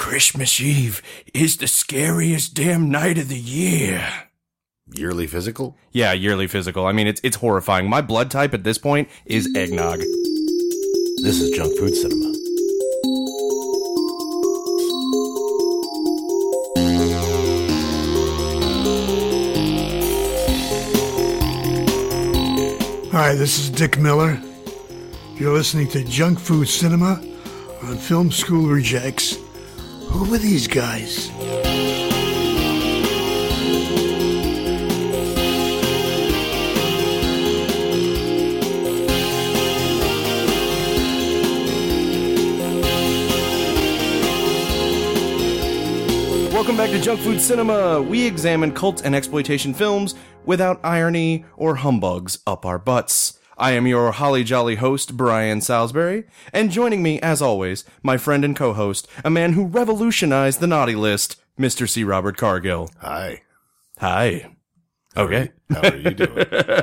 Christmas Eve is the scariest damn night of the year. Yearly physical? Yeah, yearly physical. I mean, it's horrifying. My blood type at this point is eggnog. This is Junk Food Cinema. Hi, this is Dick Miller. You're listening to Junk Food Cinema on Film School Rejects. Who are these guys? Welcome back to Junk Food Cinema. We examine cult and exploitation films without irony or humbugs up our butts. I am your holly jolly host, Brian Salisbury, and joining me, as always, my friend and co-host, a man who revolutionized the naughty list, Mr. C. Robert Cargill. Hi. Hi. Okay. How are you doing?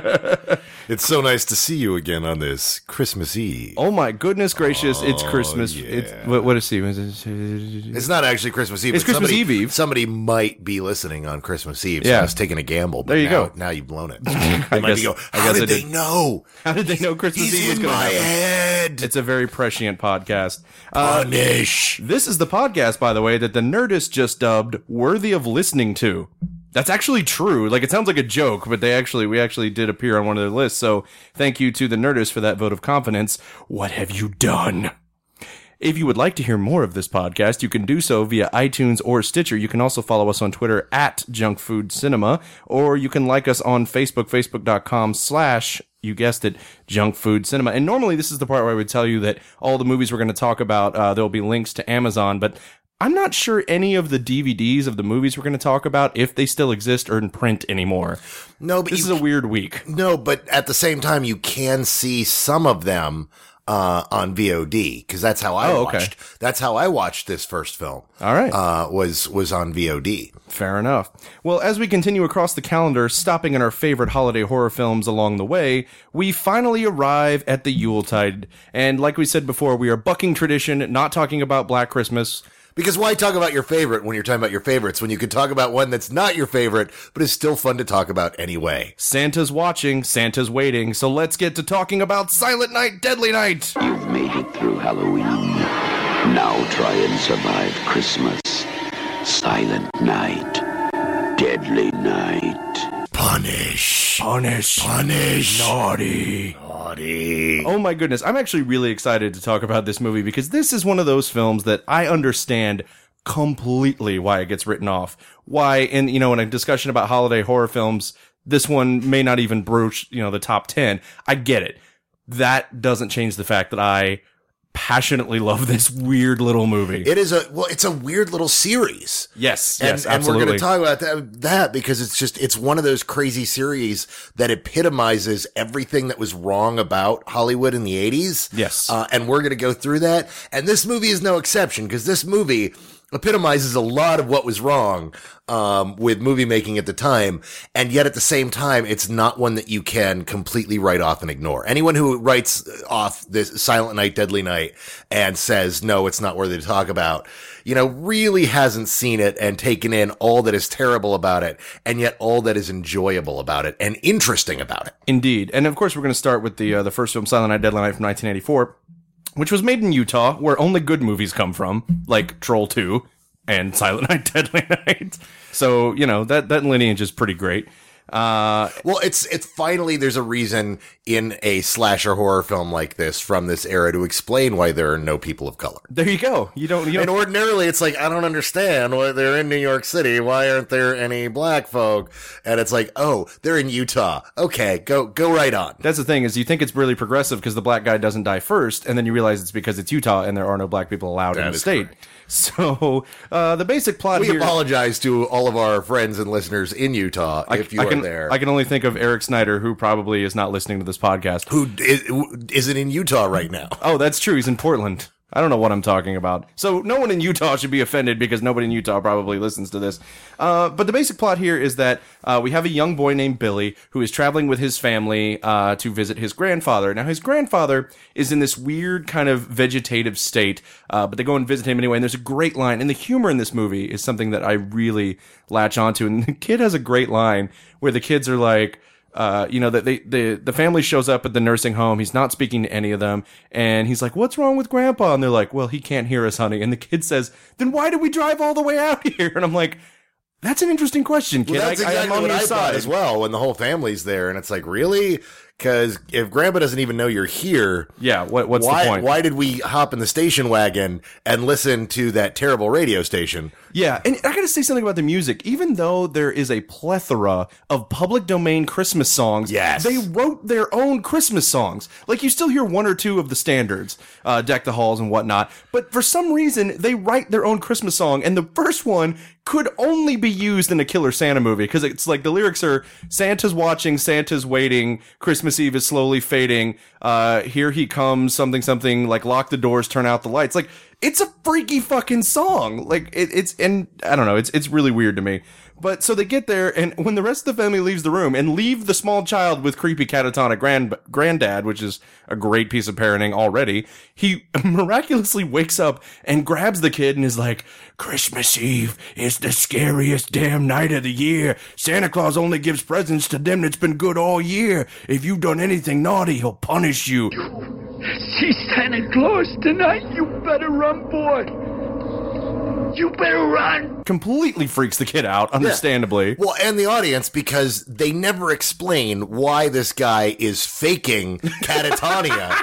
It's so nice to see you again on this Christmas Eve. Oh my goodness gracious, it's Christmas. Yeah. It's what is he? It's not actually Christmas Eve. It's but Christmas Eve. Somebody might be listening on Christmas Eve. So Yeah. I was taking a gamble. But There you now, go. Now you've blown it. I How guess did they know? How did they know Christmas He's Eve was in going to my happen? head. It's a very prescient podcast. Punish. This is the podcast, by the way, that the Nerdist just dubbed worthy of listening to. That's actually true. Like, it sounds like a joke, but we actually did appear on one of their lists. So thank you to the Nerdist for that vote of confidence. What have you done? If you would like to hear more of this podcast, you can do so via iTunes or Stitcher. You can also follow us on Twitter at Junk Food Cinema, or you can like us on Facebook, facebook.com/ you guessed it, Junk Food Cinema. And normally this is the part where I would tell you that all the movies we're going to talk about, there'll be links to Amazon, but I'm not sure any of the DVDs of the movies we're going to talk about, if they still exist, are in print anymore. No, but This is a weird week. No, but at the same time, you can see some of them on VOD because that's how I okay. watched. That's how I watched this first film. All right. Was on VOD. Fair enough. Well, as we continue across the calendar, stopping at our favorite holiday horror films along the way, we finally arrive at the Yuletide. And like we said before, we are bucking tradition, not talking about Black Christmas. Because why talk about your favorite when you're talking about your favorites when you could talk about one that's not your favorite, but is still fun to talk about anyway? Santa's watching, Santa's waiting, so let's get to talking about Silent Night, Deadly Night. You've made it through Halloween. Now try and survive Christmas. Silent Night. Deadly Night. Punish. Punish. Punish. Naughty. Naughty. Oh my goodness, I'm actually really excited to talk about this movie because this is one of those films that I understand completely why it gets written off. Why, in a discussion about holiday horror films, this one may not even broach, the top 10. I get it. That doesn't change the fact that I passionately love this weird little movie. It's a weird little series. Yes, And absolutely. we're going to talk about that because it's one of those crazy series that epitomizes everything that was wrong about Hollywood in the 80s. Yes. And we're going to go through that. And this movie is no exception because this movie epitomizes a lot of what was wrong with movie making at the time, and yet at the same time, it's not one that you can completely write off and ignore. Anyone who writes off this Silent Night, Deadly Night and says, no, it's not worthy to talk about, really hasn't seen it and taken in all that is terrible about it, and yet all that is enjoyable about it and interesting about it. Indeed. And of course, we're going to start with the first film, Silent Night, Deadly Night from 1984. Which was made in Utah, where only good movies come from, like Troll 2 and Silent Night, Deadly Night. So, that lineage is pretty great. Well, it's finally there's a reason in a slasher horror film like this from this era to explain why there are no people of color. There you go. You don't. And ordinarily, it's like, I don't understand why they're in New York City. Why aren't there any black folk? And it's like, oh, they're in Utah. Okay, go right on. That's the thing, is you think it's really progressive because the black guy doesn't die first, and then you realize it's because it's Utah and there are no black people allowed in the state. Correct. So, the basic plot We here... apologize to all of our friends and listeners in Utah if you are there. I can only think of Eric Snyder, who probably is not listening to this podcast. Who is it in Utah right now? Oh, that's true. He's in Portland. I don't know what I'm talking about. So no one in Utah should be offended because nobody in Utah probably listens to this. But the basic plot here is that we have a young boy named Billy who is traveling with his family to visit his grandfather. Now, his grandfather is in this weird kind of vegetative state, but they go and visit him anyway, and there's a great line. And the humor in this movie is something that I really latch onto. And the kid has a great line where the kids are like, that the family shows up at the nursing home. He's not speaking to any of them. And he's like, what's wrong with Grandpa? And they're like, well, he can't hear us, honey. And the kid says, then why did we drive all the way out here? And I'm like, that's an interesting question, kid. Well, that's exactly I am on what your I thought side as well when the whole family's there. And it's like, really? Because if Grandpa doesn't even know you're here, yeah, what's the point? Why did we hop in the station wagon and listen to that terrible radio station? Yeah, and I gotta say something about the music. Even though there is a plethora of public domain Christmas songs, yes, they wrote their own Christmas songs. Like, you still hear one or two of the standards, Deck the Halls and whatnot, but for some reason, they write their own Christmas song, and the first one could only be used in a Killer Santa movie, because it's like the lyrics are, Santa's watching, Santa's waiting, Christmas Eve is slowly fading, here he comes, something, something, like, lock the doors, turn out the lights. Like, it's a freaky fucking song. Like, it's, and I don't know, it's really weird to me. But so they get there, and when the rest of the family leaves the room and leave the small child with creepy catatonic granddad, which is a great piece of parenting already, he miraculously wakes up and grabs the kid and is like, Christmas Eve is the scariest damn night of the year. Santa Claus only gives presents to them that's been good all year. If you've done anything naughty, he'll punish you. See Santa Claus tonight? You better run, boy. You better run! Completely freaks the kid out, understandably. Yeah. Well, and the audience, because they never explain why this guy is faking catatonia.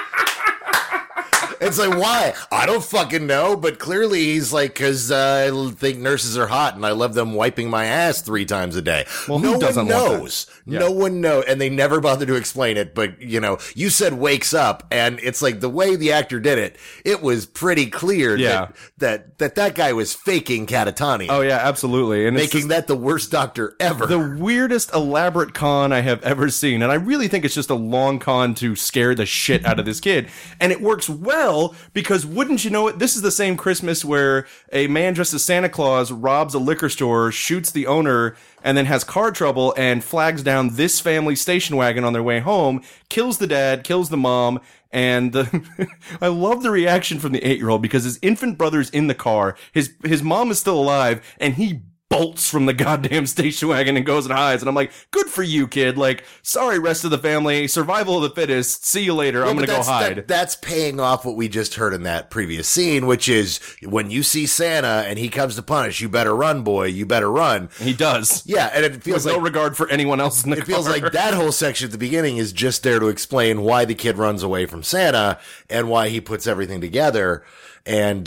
It's like, why? I don't fucking know, but clearly he's like, because I think nurses are hot and I love them wiping my ass 3 times a day. Well, no who doesn't one want knows. that? Yeah. No one knows. And they never bother to explain it, but, you said wakes up, and it's like the way the actor did it, it was pretty clear that guy was faking catatonia. Oh, yeah, absolutely. And making that the worst doctor ever. The weirdest elaborate con I have ever seen. And I really think it's just a long con to scare the shit out of this kid. And it works well, because wouldn't you know it, this is the same Christmas where a man dressed as Santa Claus robs a liquor store, shoots the owner, and then has car trouble and flags down this family's station wagon on their way home, kills the dad, kills the mom, and I love the reaction from the 8-year-old, because his infant brother's in the car, his mom is still alive, and he bolts from the goddamn station wagon and goes and hides. And I'm like, good for you, kid. Like, sorry, rest of the family. Survival of the fittest. See you later. I'm going to go hide. That's paying off what we just heard in that previous scene, which is when you see Santa and he comes to punish, you better run, boy. You better run. And he does. Yeah, and it feels with like no regard for anyone else in the car. It feels like that whole section at the beginning is just there to explain why the kid runs away from Santa and why he puts everything together. And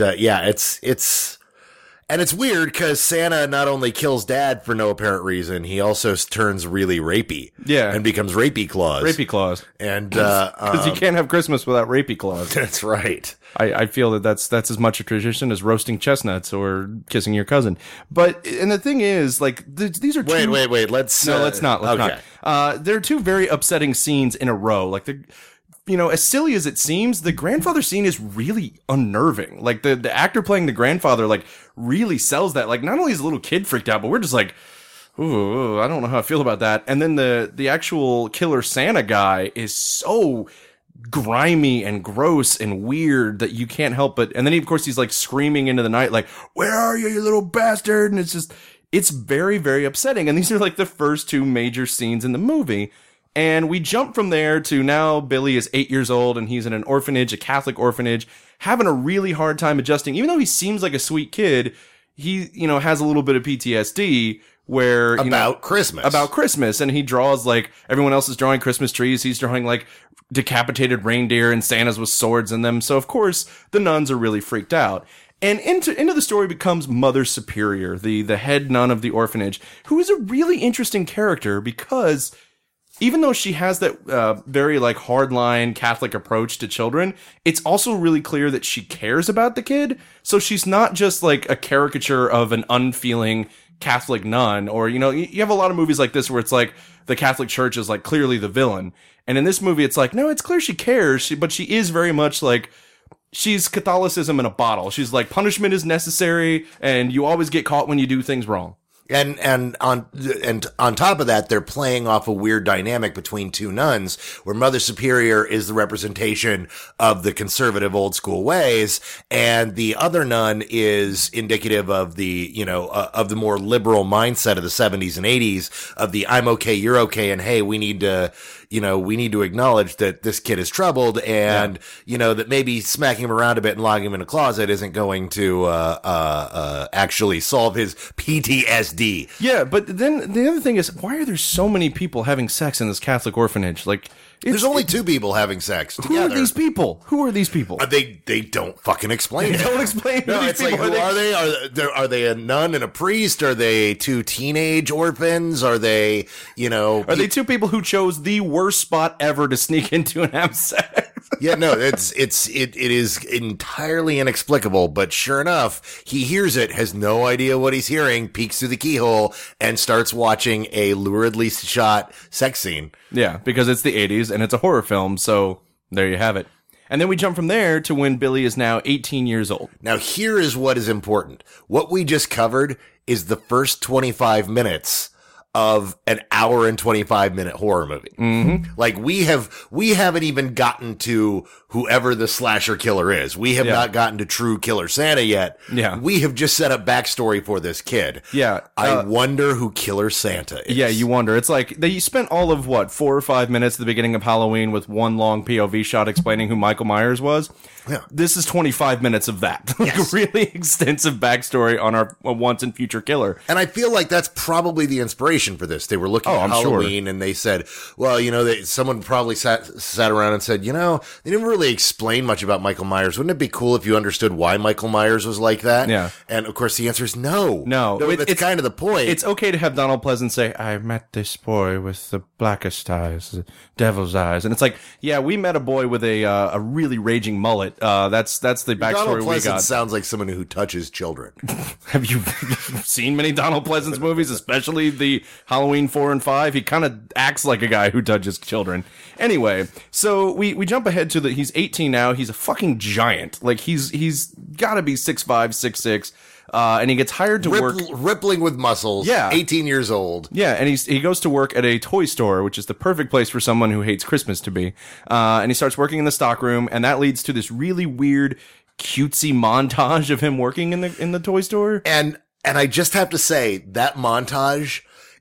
and it's weird because Santa not only kills dad for no apparent reason, he also turns really rapey. Yeah. And becomes Rapey Claus. Rapey Claus. And, because you can't have Christmas without Rapey Claus. That's right. I feel that's as much a tradition as roasting chestnuts or kissing your cousin. But, and the thing is, like, these are two... Wait. Let's not. There are two very upsetting scenes in a row. Like, as silly as it seems, the grandfather scene is really unnerving. Like, the actor playing the grandfather, like, really sells that. Like, not only is the little kid freaked out, but we're just like, ooh, I don't know how I feel about that. And then the actual killer Santa guy is so grimy and gross and weird that you can't help but, and then of course he's like screaming into the night, like, where are you little bastard? And it's very, very upsetting. And these are like the first 2 major scenes in the movie. And we jump from there to now Billy is 8 years old and he's in an orphanage, a Catholic orphanage, having a really hard time adjusting. Even though he seems like a sweet kid, he, has a little bit of PTSD where, about Christmas. And he draws like everyone else is drawing Christmas trees. He's drawing like decapitated reindeer and Santas with swords in them. So of course the nuns are really freaked out. And into the story becomes Mother Superior, the head nun of the orphanage, who is a really interesting character because even though she has that very like hardline Catholic approach to children, it's also really clear that she cares about the kid. So she's not just like a caricature of an unfeeling Catholic nun, or you have a lot of movies like this where it's like the Catholic Church is like clearly the villain. And in this movie, it's like, no, it's clear she cares, but she is very much like, she's Catholicism in a bottle. She's like, punishment is necessary, and you always get caught when you do things wrong. And on top of that, they're playing off a weird dynamic between two nuns, where Mother Superior is the representation of the conservative old school ways, and the other nun is indicative of the, of the more liberal mindset of the 70s and 80s, of the I'm okay, you're okay, and hey, we need to acknowledge that this kid is troubled, and that maybe smacking him around a bit and locking him in a closet isn't going to actually solve his PTSD. Yeah, but then the other thing is, why are there so many people having sex in this Catholic orphanage? Like, there's only two people having sex together. Who are these people? They don't fucking explain it. They don't explain who No, these it's like, people who are they? Are they a nun and a priest? Are they two teenage orphans? Are they, Are they two people who chose the worst spot ever to sneak into and have sex? Yeah, no, it is entirely inexplicable, but sure enough, he hears it, has no idea what he's hearing, peeks through the keyhole, and starts watching a luridly shot sex scene. Yeah, because it's the 80s and it's a horror film, so there you have it. And then we jump from there to when Billy is now 18 years old. Now, here is what is important. What we just covered is the first 25 minutes of an hour and 25-minute horror movie. Mm-hmm. Like, we haven't even gotten to whoever the slasher killer is. We have not gotten to true Killer Santa yet. Yeah. We have just set up backstory for this kid. Yeah. I wonder who Killer Santa is. Yeah, you wonder. It's like, you spent all of, 4 or 5 minutes at the beginning of Halloween with one long POV shot explaining who Michael Myers was. Yeah. This is 25 minutes of that. Like, a really extensive backstory on our once and future killer. And I feel like that's probably the inspiration for this. They were looking at Halloween and they said, well, someone probably sat around and said, they didn't really explain much about Michael Myers. Wouldn't it be cool if you understood why Michael Myers was like that? Yeah. And of course the answer is no. No, that's kind of the point. It's okay to have Donald Pleasance say, I met this boy with the blackest eyes, the devil's eyes. And it's like, yeah, we met a boy with a really raging mullet. That's the backstory Donald we Pleasance got. sounds like someone who touches children. Have you seen many Donald Pleasance movies, especially the Halloween 4 and 5? He kind of acts like a guy who touches children. Anyway, so we jump ahead to he's 18 now. He's a fucking giant. Like, he's got to be 6'5", 6'6", and he gets hired to work. Rippling with muscles. Yeah. 18 years old. Yeah, and he goes to work at a toy store, which is the perfect place for someone who hates Christmas to be. And he starts working in the stockroom, and that leads to this really weird, cutesy montage of him working in the toy store. And I just have to say, that montage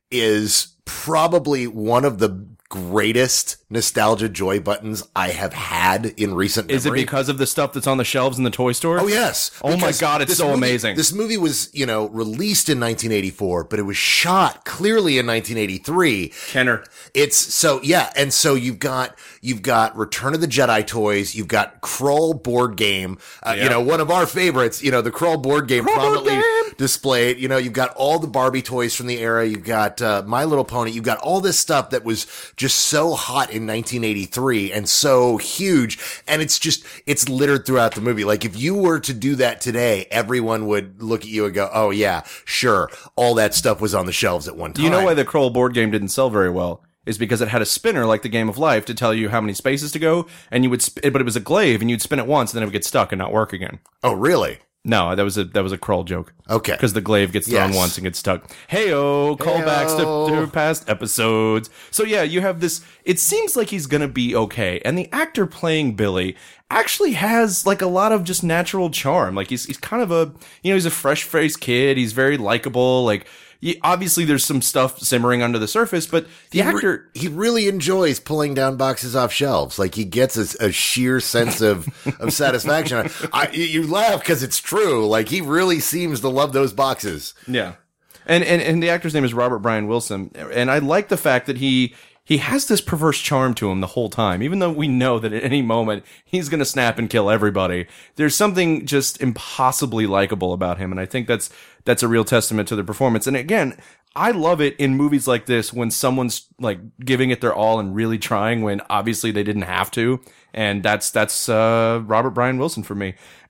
is probably one of the greatest nostalgia joy buttons I have had in recent memory. Is it because of the stuff that's on the shelves in the toy store? Oh, yes. Oh my God, it's so amazing. This movie was, released in 1984, but it was shot clearly in 1983. Kenner. It's so, yeah. And so you've got Return of the Jedi toys. You've got Krull board game. One of our favorites, the Krull board game prominently displayed. You've got all the Barbie toys from the era. You've got My Little Pony. You've got all this stuff that was just so hot in 1983 and so huge. And it's littered throughout the movie. Like, if you were to do that today, everyone would look at you and go, oh yeah, sure. All that stuff was on the shelves at one time. Do you know why the Krull board game didn't sell very well? Is because it had a spinner like the Game of Life to tell you how many spaces to go, and you would, but it was a glaive, and you'd spin it once, and then it would get stuck and not work again. Oh, really? No, that was a Krull joke. Okay. Because the glaive gets thrown once and gets stuck. Hey-oh, callbacks to past episodes. So yeah, you have this, it seems like he's gonna be okay. And the actor playing Billy actually has like a lot of just natural charm. Like he's kind of he's a fresh-faced kid. He's very likable. Like, obviously there's some stuff simmering under the surface, but the actor... he really enjoys pulling down boxes off shelves. Like, he gets a sheer sense of satisfaction. You laugh because it's true. Like, he really seems to love those boxes. Yeah. And the actor's name is Robert Brian Wilson. And I like the fact that he has this perverse charm to him the whole time. Even though we know that at any moment he's going to snap and kill everybody, there's something just impossibly likable about him. And I think that's a real testament to the performance. And again, I love it in movies like this when someone's like giving it their all and really trying when obviously they didn't have to. And that's Robert Brian Wilson for me.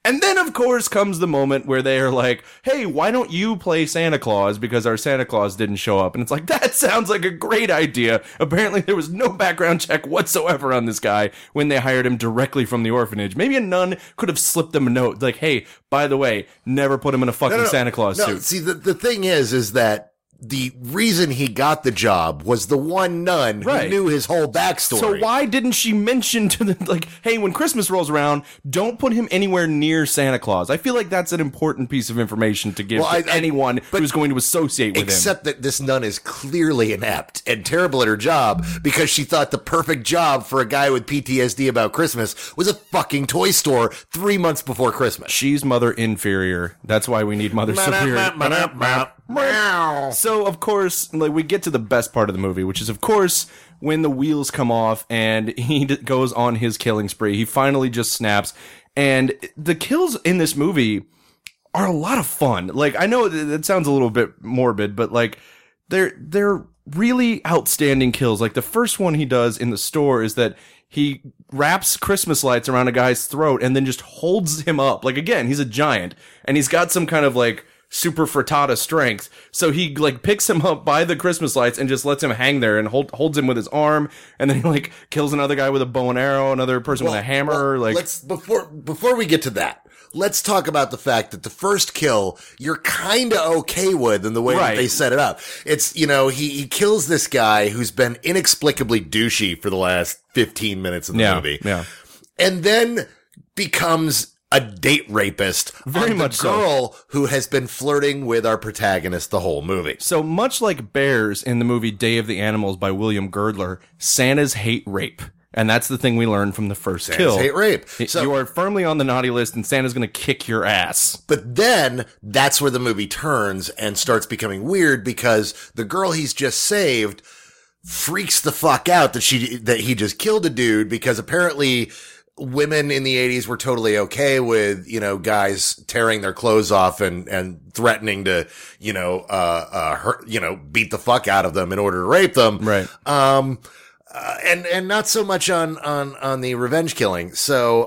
And then, of course, comes the moment where they are like, hey, why don't you play Santa Claus? Because our Santa Claus didn't show up. And it's like, that sounds like a great idea. Apparently, there was no background check whatsoever on this guy when they hired him directly from the orphanage. Maybe a nun could have slipped them a note like, hey, by the way, never put him in a fucking Santa Claus suit. See, the thing is that the reason he got the job was the one nun who knew his whole backstory. So why didn't she mention to them, like, hey, when Christmas rolls around, don't put him anywhere near Santa Claus? I feel like that's an important piece of information to give to anyone who's going to associate with him. Except that this nun is clearly inept and terrible at her job because she thought the perfect job for a guy with PTSD about Christmas was a fucking toy store 3 months before Christmas. She's mother inferior. That's why we need mother superior. So, of course, like, we get to the best part of the movie, which is, of course, when the wheels come off and he goes on his killing spree. He finally just snaps. And the kills in this movie are a lot of fun. Like, I know it sounds a little bit morbid, but, like, they're really outstanding kills. Like, the first one he does in the store is that he wraps Christmas lights around a guy's throat and then just holds him up. Like, again, he's a giant, and he's got some kind of, like, super frittata strength. So he, like, picks him up by the Christmas lights and just lets him hang there and holds him with his arm. And then he, like, kills another guy with a bow and arrow, another person with a hammer. Like, before we get to that, let's talk about the fact that the first kill you're kind of okay with in the way that they set it up. It's, you know, he kills this guy who's been inexplicably douchey for the last 15 minutes of the movie. Yeah. And then becomes a date rapist on the girl who has been flirting with our protagonist the whole movie. So much like bears in the movie Day of the Animals by William Girdler, Santas hate rape. And that's the thing we learned from the first kill. Hate rape. So, you are firmly on the naughty list, and Santa's going to kick your ass. But then that's where the movie turns and starts becoming weird because the girl he's just saved freaks the fuck out that he just killed a dude because apparently women in the 80s were totally okay with, you know, guys tearing their clothes off and threatening to, hurt, beat the fuck out of them in order to rape them. Right. And not so much on the revenge killing.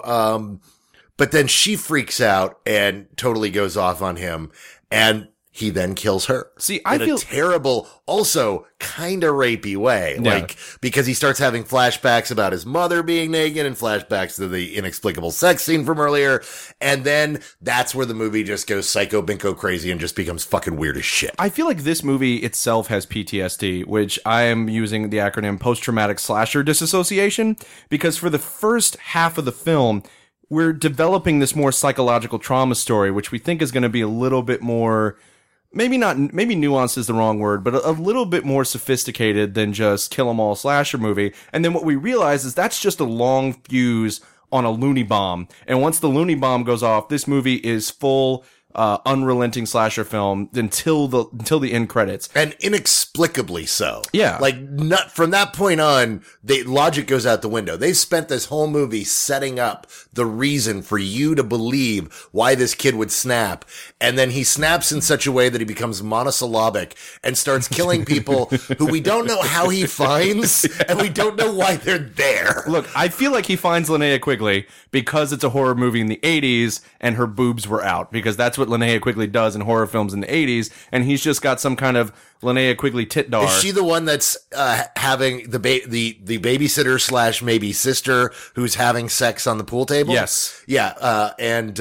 So, but then she freaks out and totally goes off on him, and he then kills her. See, I feel a terrible, also kind of rapey way. Yeah. Like, because he starts having flashbacks about his mother being naked and flashbacks to the inexplicable sex scene from earlier. And then that's where the movie just goes psycho binko crazy and just becomes fucking weird as shit. I feel like this movie itself has PTSD, which I am using the acronym post-traumatic slasher disassociation, because for the first half of the film, we're developing this more psychological trauma story, which we think is going to be a little bit more, maybe nuanced is the wrong word, but a little bit more sophisticated than just kill 'em all slasher movie. And then what we realize is that's just a long fuse on a loony bomb. And once the loony bomb goes off, this movie is full, unrelenting slasher film until the end credits. And inexplicably so. Yeah. Like, not from that point on, logic goes out the window. They spent this whole movie setting up the reason for you to believe why this kid would snap. And then he snaps in such a way that he becomes monosyllabic and starts killing people who we don't know how he finds, and we don't know why they're there. Look, I feel like he finds Linnea Quigley because it's a horror movie in the 80s and her boobs were out, because that's what Linnea Quigley does in horror films in the 80s, and he's just got some kind of Linnea Quigley titdar. Is she the one that's having the babysitter / maybe sister who's having sex on the pool table? Yes. Yeah.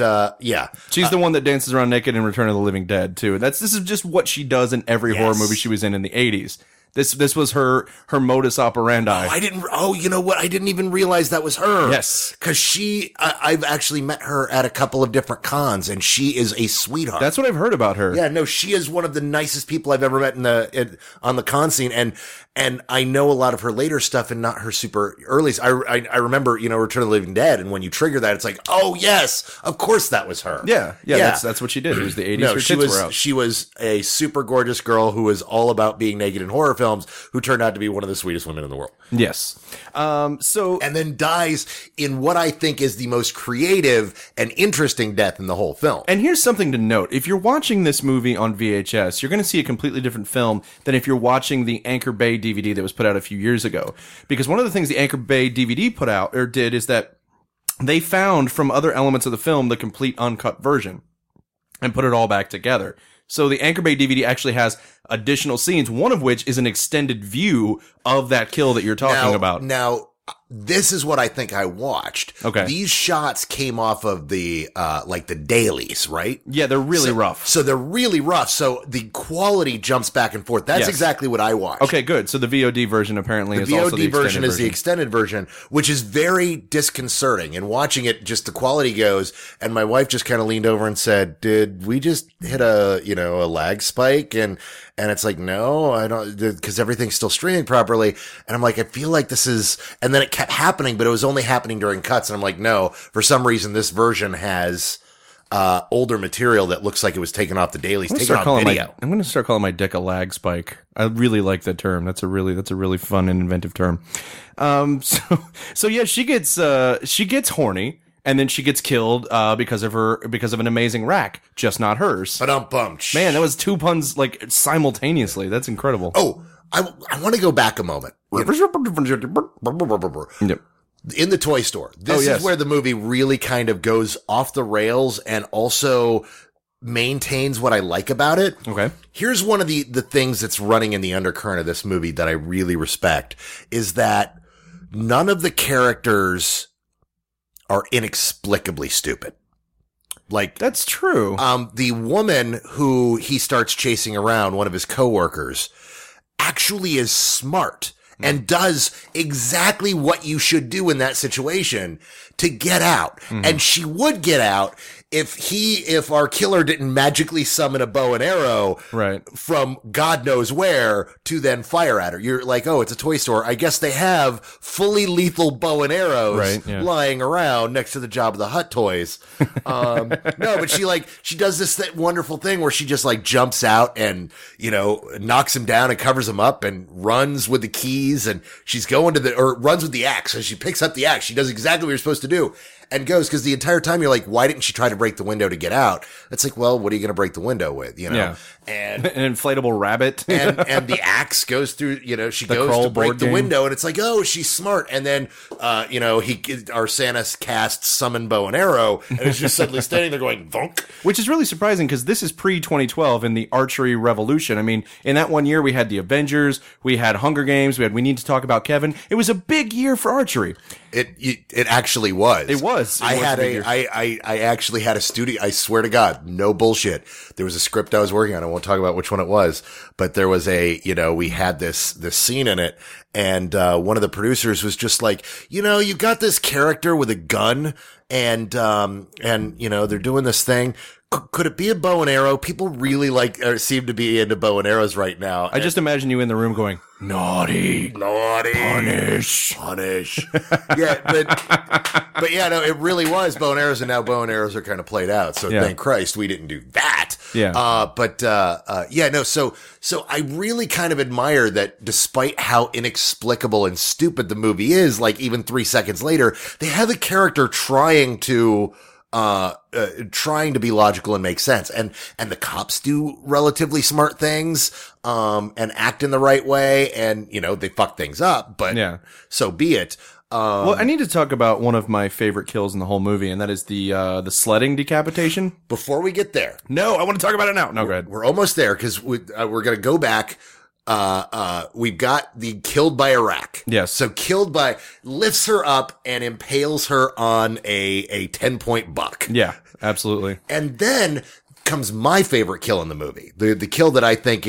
Yeah. She's the one that dances around naked in Return of the Living Dead too. This is just what she does in every horror movie she was in the 80s. This was her modus operandi. You know what? I didn't even realize that was her. Yes. Cause I've actually met her at a couple of different cons, and she is a sweetheart. That's what I've heard about her. Yeah, no, she is one of the nicest people I've ever met on the con scene. And I know a lot of her later stuff and not her super early. I remember, Return of the Living Dead. And when you trigger that, it's like, oh yes, of course that was her. Yeah. That's what she did. It was the 80s. No, her tits were out. She was a super gorgeous girl who was all about being naked in horror films, who turned out to be one of the sweetest women in the world. Yes. And then dies in what I think is the most creative and interesting death in the whole film. And here's something to note. If you're watching this movie on VHS, you're going to see a completely different film than if you're watching the Anchor Bay DVD that was put out a few years ago. Because one of the things the Anchor Bay DVD did is that they found from other elements of the film the complete uncut version and put it all back together. So the Anchor Bay DVD actually has additional scenes, one of which is an extended view of that kill that you're talking about. Now, this is what I think I watched. Okay. These shots came off of the, like the dailies, right? Yeah, they're really rough. So they're really rough. So the quality jumps back and forth. That's Yes. exactly what I watched. Okay, good. So the VOD version apparently is also the VOD extended version is the version. extended version, which is very disconcerting. And watching it, just the quality goes. And my wife just kind of leaned over and said, "Did we just hit a lag spike?" And it's like, no, I don't, because everything's still streaming properly. And I'm like, I feel like this is, and then it kept happening, but it was only happening during cuts. And I'm like, no, for some reason, this version has older material that looks like it was taken off the dailies, taken on video. I'm going to start calling my dick a lag spike. I really like that term. That's a really fun and inventive term. So yeah, she gets horny. And then she gets killed because of an amazing rack, just not hers. But Man, that was 2 puns like simultaneously. That's incredible. Oh, I want to go back a moment. Yep. In the toy store. This is where the movie really kind of goes off the rails and also maintains what I like about it. Okay. Here's one of the things that's running in the undercurrent of this movie that I really respect is that none of the characters are inexplicably stupid. Like, that's true. The woman who he starts chasing around, one of his coworkers, actually is smart and does exactly what you should do in that situation to get out. And she would get out if our killer didn't magically summon a bow and arrow from God knows where to then fire at her. You're like, oh, it's a toy store. I guess they have fully lethal bow and arrows lying around next to the Jabba the Hutt toys. No, but she does this wonderful thing where she just like jumps out and, knocks him down and covers him up and runs with the keys, and she's going runs with the axe. So she picks up the axe. She does exactly what you're supposed to do. And goes, because the entire time you're like, why didn't she try to break the window to get out? It's like, well, what are you going to break the window with, Yeah. And an inflatable rabbit. and the axe goes through, she goes to break the window, and it's like, oh, she's smart. And then, our Santa casts summon bow and arrow, and it's just suddenly standing there going, thunk. Which is really surprising because this is pre-2012 in the archery revolution. I mean, in that one year, we had the Avengers, we had Hunger Games, We Need to Talk About Kevin. It was a big year for archery. It actually was. It was. I actually had a studio. I swear to God, no bullshit. There was a script I was working on. I won't talk about which one it was, but there was we had this scene in it, and one of the producers was just like, you got this character with a gun, and they're doing this thing. Could it be a bow and arrow? People really seem to be into bow and arrows right now. I just imagine you in the room going, naughty, punish. Yeah, but yeah, no, it really was bow and arrows, and now bow and arrows are kind of played out. So thank Christ we didn't do that. Yeah. So I really kind of admire that despite how inexplicable and stupid the movie is, like even 3 seconds later, they have a character trying to be logical and make sense. And the cops do relatively smart things, and act in the right way. And, they fuck things up, but so be it. Well, I need to talk about one of my favorite kills in the whole movie, and that is the sledding decapitation. Before we get there. No, I want to talk about it now. No, go ahead. We're almost there because we're going to go back. We've got the killed by a rack. Yes. So lifts her up and impales her on a 10-point buck. Yeah, absolutely. And then comes my favorite kill in the movie. The kill that I think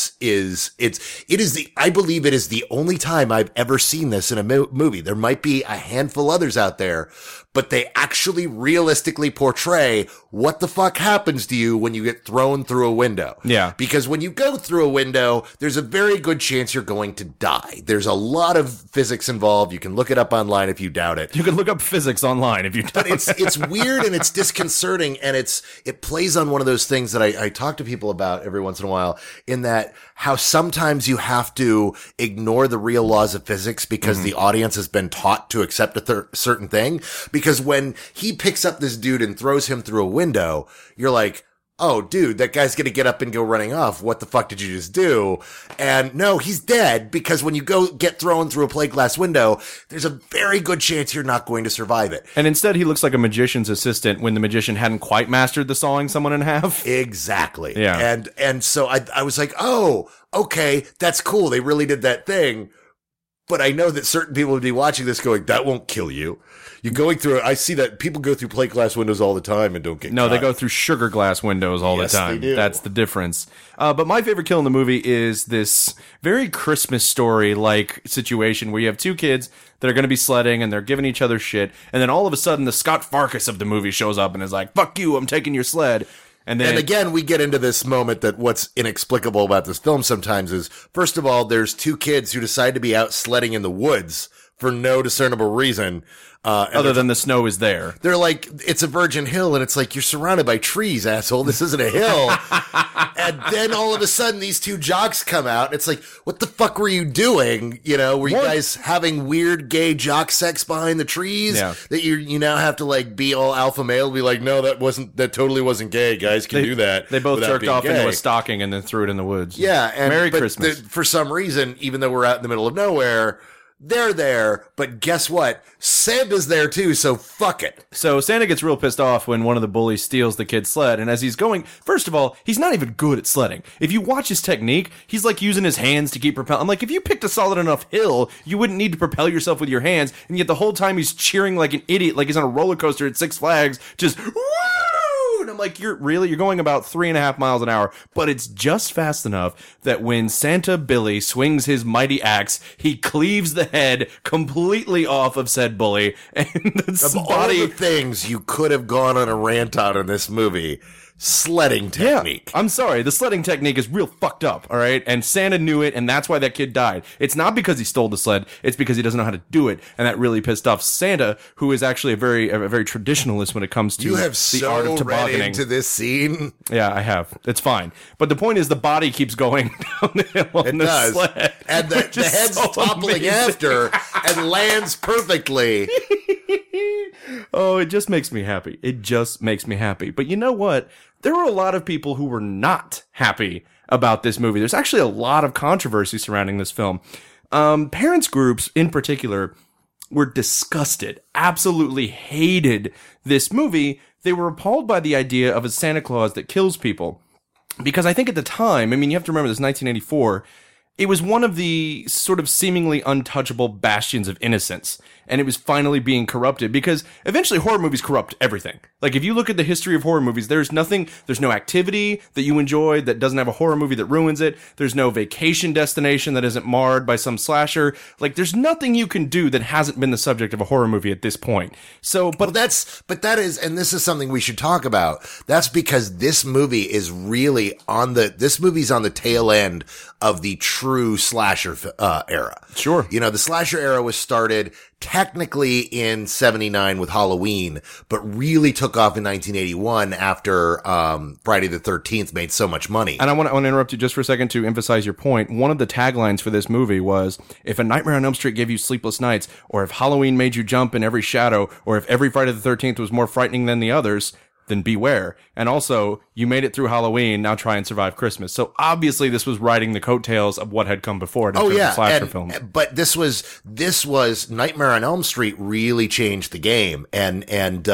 I believe it is the only time I've ever seen this in a movie. There might be a handful others out there, but they actually realistically portray what the fuck happens to you when you get thrown through a window. Yeah. Because when you go through a window, there's a very good chance you're going to die. There's a lot of physics involved. You can look it up online if you doubt it. You can look up physics online if you doubt it. But it's weird and it's disconcerting, and it plays on one of those things that I talk to people about every once in a while, in that how sometimes you have to ignore the real laws of physics because the audience has been taught to accept a certain thing. Because when he picks up this dude and throws him through a window, you're like, oh, dude, that guy's going to get up and go running off. What the fuck did you just do? And no, he's dead, because when you go get thrown through a plate glass window, there's a very good chance you're not going to survive it. And instead, he looks like a magician's assistant when the magician hadn't quite mastered the sawing someone in half. Exactly. Yeah. And so I was like, oh, okay, that's cool. They really did that thing. But I know that certain people would be watching this going, that won't kill you. You're going through it. I see that people go through plate glass windows all the time and don't get No, caught. they go through sugar glass windows all Yes, the time. they do. That's the difference. But my favorite kill in the movie is this very Christmas story-like situation where you have two kids that are going to be sledding and they're giving each other shit. And then all of a sudden, the Scott Farkus of the movie shows up and is like, fuck you, I'm taking your sled. And again, we get into this moment that what's inexplicable about this film sometimes is, first of all, there's two kids who decide to be out sledding in the woods for no discernible reason. Other than the snow is there. They're like, it's a virgin hill, and it's like, you're surrounded by trees, asshole. This isn't a hill. And then all of a sudden, these two jocks come out, and it's like, what the fuck were you doing? You know, were you guys having weird gay jock sex behind the trees? Yeah. That you now have to like be all alpha male, be like, no, that totally wasn't gay. Guys can do that. They both without jerked being off gay. into a stocking and then threw it in the woods. Yeah, and Merry but Christmas. for some reason, even though we're out in the middle of nowhere, they're there. But guess what? Santa's there too, so fuck it. So Santa gets real pissed off when one of the bullies steals the kid's sled, and as he's going, first of all, he's not even good at sledding. If you watch his technique, he's like using his hands to keep propelling. I'm like, if you picked a solid enough hill, you wouldn't need to propel yourself with your hands, and yet the whole time he's cheering like an idiot, like he's on a roller coaster at Six Flags, just woo! And I'm like, you're going about 3.5 miles an hour, but it's just fast enough that when Santa Billy swings his mighty axe, he cleaves the head completely off of said bully, and Of all the things you could have gone on a rant on in this movie, sledding technique. Yeah, I'm sorry. The sledding technique is real fucked up, all right? And Santa knew it, and that's why that kid died. It's not because he stole the sled. It's because he doesn't know how to do it, and that really pissed off Santa, who is actually a very traditionalist when it comes to You have the art of so read tobogganing. into this scene. Yeah, I have. It's fine. But the point is the body keeps going down the hill on It the does. sled. And the which is head's so toppling amazing. after and lands perfectly. Oh, it just makes me happy. It just makes me happy. But you know what? There were a lot of people who were not happy about this movie. There's actually a lot of controversy surrounding this film. Parents groups in particular were disgusted, absolutely hated this movie. They were appalled by the idea of a Santa Claus that kills people. Because I think at the time, I mean, you have to remember this, 1984, it was one of the sort of seemingly untouchable bastions of innocence. And it was finally being corrupted because eventually horror movies corrupt everything. Like if you look at the history of horror movies, there's no activity that you enjoyed that doesn't have a horror movie that ruins it. There's no vacation destination that isn't marred by some slasher. Like there's nothing you can do that hasn't been the subject of a horror movie at this point. So, but that is, and this is something we should talk about. That's because this movie is really this movie's on the tail end of the true slasher era. Sure. You know, the slasher era was started technically in 79 with Halloween, but really took off in 1981 after Friday the 13th made so much money. And I want to interrupt you just for a second to emphasize your point. One of the taglines for this movie was, if A Nightmare on Elm Street gave you sleepless nights, or if Halloween made you jump in every shadow, or if every Friday the 13th was more frightening than the others, then beware. And also, you made it through Halloween, now try and survive Christmas. So obviously this was riding the coattails of what had come before it in terms of slasher films. But this was Nightmare on Elm Street really changed the game. And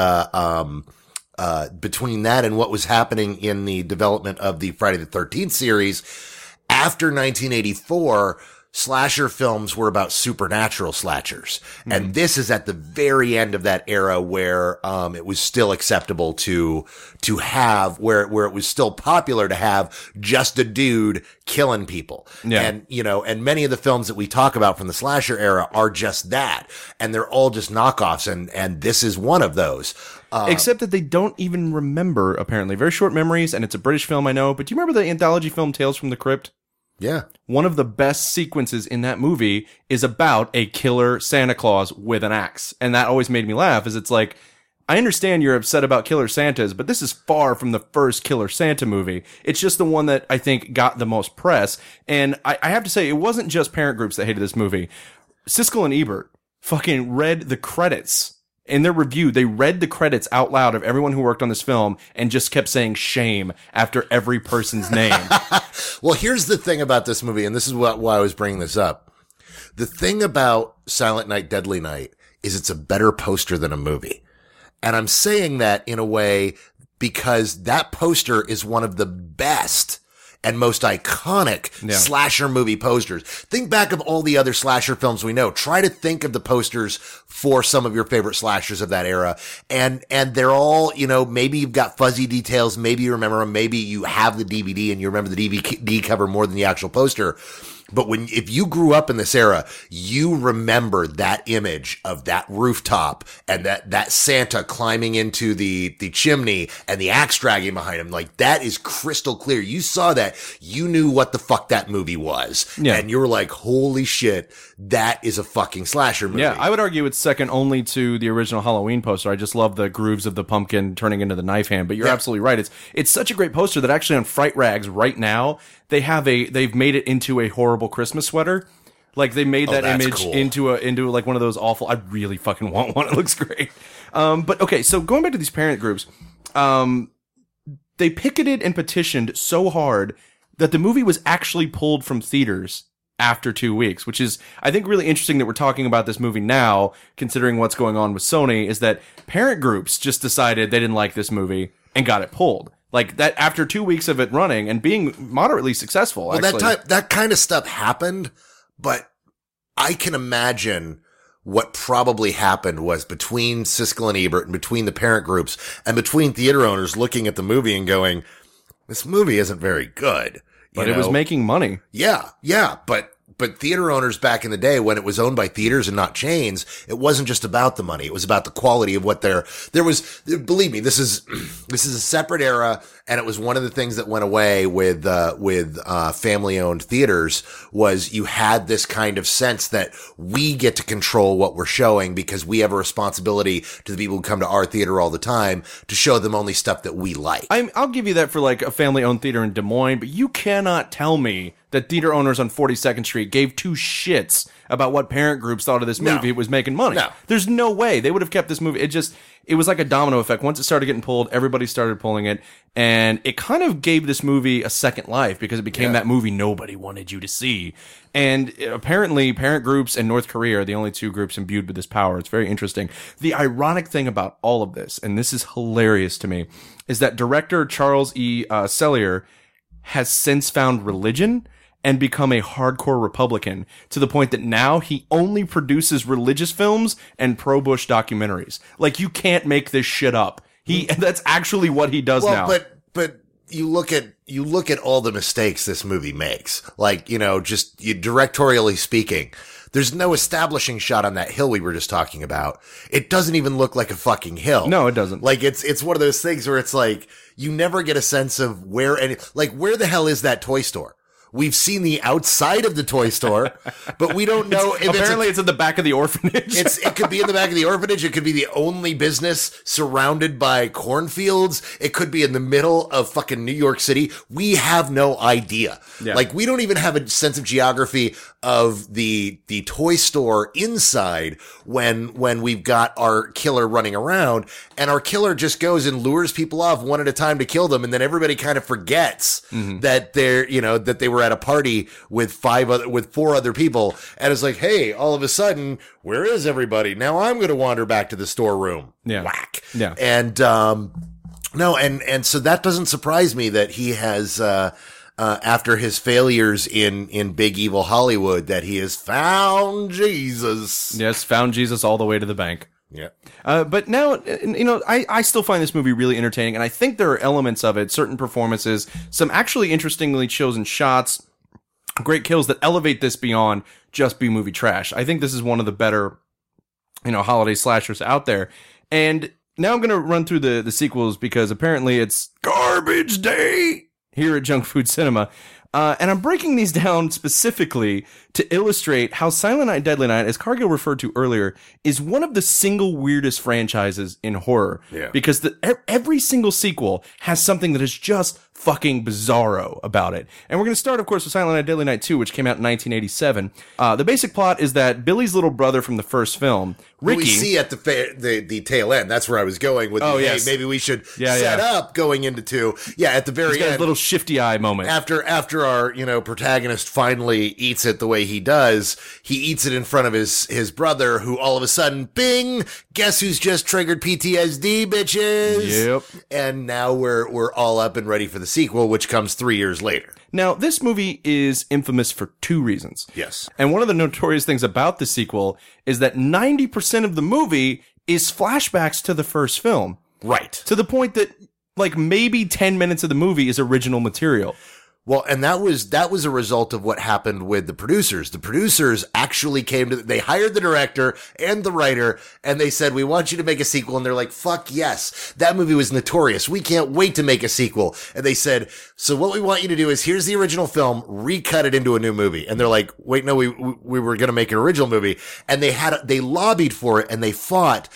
between that and what was happening in the development of the Friday the 13th series, after 1984, slasher films were about supernatural slashers. And this is at the very end of that era where, it was still acceptable to have, where it was still popular to have just a dude killing people. Yeah. And, you know, and many of the films that we talk about from the slasher era are just that. And they're all just knockoffs. And this is one of those. Except that they don't even remember, apparently. Very short memories, and it's a British film, I know. But do you remember the anthology film Tales from the Crypt? Yeah. One of the best sequences in that movie is about a killer Santa Claus with an axe. And that always made me laugh, is it's like, I understand you're upset about Killer Santas, but this is far from the first Killer Santa movie. It's just the one that I think got the most press. And I have to say, it wasn't just parent groups that hated this movie. Siskel and Ebert fucking read the credits in their review, they read the credits out loud of everyone who worked on this film and just kept saying shame after every person's name. Well, here's the thing about this movie, and this is why I was bringing this up. The thing about Silent Night, Deadly Night is it's a better poster than a movie. And I'm saying that in a way because that poster is one of the best and most iconic slasher movie posters. Think back of all the other slasher films we know. Try to think of the posters for some of your favorite slashers of that era. And they're all, maybe you've got fuzzy details. Maybe you remember them. Maybe you have the DVD and you remember the DVD cover more than the actual poster. But if you grew up in this era, you remember that image of that rooftop and that Santa climbing into the chimney and the axe dragging behind him. Like, that is crystal clear. You saw that. You knew what the fuck that movie was. Yeah. And you were like, holy shit, that is a fucking slasher movie. Yeah, I would argue it's second only to the original Halloween poster. I just love the grooves of the pumpkin turning into the knife hand. But you're absolutely right. It's such a great poster that actually on Fright Rags right now, they've made it into a horrible Christmas sweater. Like, they made that image into like one of those awful, I really fucking want one. It looks great. But okay, so going back to these parent groups, they picketed and petitioned so hard that the movie was actually pulled from theaters after 2 weeks, which is, I think, really interesting that we're talking about this movie now, considering what's going on with Sony, is that parent groups just decided they didn't like this movie and got it pulled. Like, that after 2 weeks of it running and being moderately successful. Well, that kind of stuff happened, but I can imagine what probably happened was between Siskel and Ebert and between the parent groups and between theater owners looking at the movie and going, this movie isn't very good. But it was making money. Yeah, but theater owners back in the day, when it was owned by theaters and not chains, it wasn't just about the money. It was about the quality of what there was. Believe me, this is a separate era, and it was one of the things that went away with family owned theaters was you had this kind of sense that we get to control what we're showing because we have a responsibility to the people who come to our theater all the time to show them only stuff that we like. I'll give you that for like a family owned theater in Des Moines, but you cannot tell me that theater owners on 42nd Street gave two shits about what parent groups thought of this movie. It was making money. No. There's no way they would have kept this movie. It was like a domino effect. Once it started getting pulled, everybody started pulling it. And it kind of gave this movie a second life because it became that movie nobody wanted you to see. And apparently parent groups and North Korea are the only two groups imbued with this power. It's very interesting. The ironic thing about all of this, and this is hilarious to me, is that director Charles E. Sellier has since found religion and become a hardcore Republican to the point that now he only produces religious films and pro-Bush documentaries. Like, you can't make this shit up. That's actually what he does now. But you look at all the mistakes this movie makes. Like, directorially speaking, there's no establishing shot on that hill we were just talking about. It doesn't even look like a fucking hill. No, it doesn't. Like, it's one of those things where it's like, you never get a sense of where the hell is that toy store? We've seen the outside of the toy store, but we don't know if it's in the back of the orphanage. It could be in the back of the orphanage. It could be the only business surrounded by cornfields. It could be in the middle of fucking New York City. We have no idea. Yeah. Like, we don't even have a sense of geography of the toy store inside when we've got our killer running around, and our killer just goes and lures people off one at a time to kill them, and then everybody kind of forgets that that they were at a party with four other people, and it's like, hey, all of a sudden, where is everybody? Now I'm going to wander back to the storeroom. Yeah. Whack. Yeah. And and so that doesn't surprise me that he has after his failures in big evil Hollywood, that he has found Jesus. Yes, found Jesus all the way to the bank. Yeah. But now, I still find this movie really entertaining, and I think there are elements of it, certain performances, some actually interestingly chosen shots, great kills that elevate this beyond just B-movie trash. I think this is one of the better, holiday slashers out there. And now I'm going to run through the sequels because apparently it's garbage day here at Junk Food Cinema. And I'm breaking these down specifically to illustrate how Silent Night, Deadly Night, as Cargill referred to earlier, is one of the single weirdest franchises in horror. Yeah. Because every single sequel has something that is just fucking bizarro about it. And we're going to start, of course, with Silent Night, Deadly Night 2, which came out in 1987. The basic plot is that Billy's little brother from the first film, Ricky... we see at the tail end. That's where I was going with yes. Hey, maybe we should set up going into 2. Yeah, at the very He's got end. his little shifty eye moment. After our, protagonist finally eats it the way he does, he eats it in front of his brother, who all of a sudden, bing, guess who's just triggered PTSD, bitches? Yep. And now we're all up and ready for the sequel, which comes 3 years later. Now, this movie is infamous for 2 reasons. Yes. And one of the notorious things about the sequel is that 90% of the movie is flashbacks to the first film. Right. To the point that, like, maybe 10 minutes of the movie is original material. Well, and that was a result of what happened with the producers. The producers actually they hired the director and the writer, and they said, we want you to make a sequel. And they're like, fuck yes. That movie was notorious. We can't wait to make a sequel. And they said, so what we want you to do is, here's the original film, recut it into a new movie. And they're like, wait, no, we were going to make an original movie. And they lobbied for it, and they fought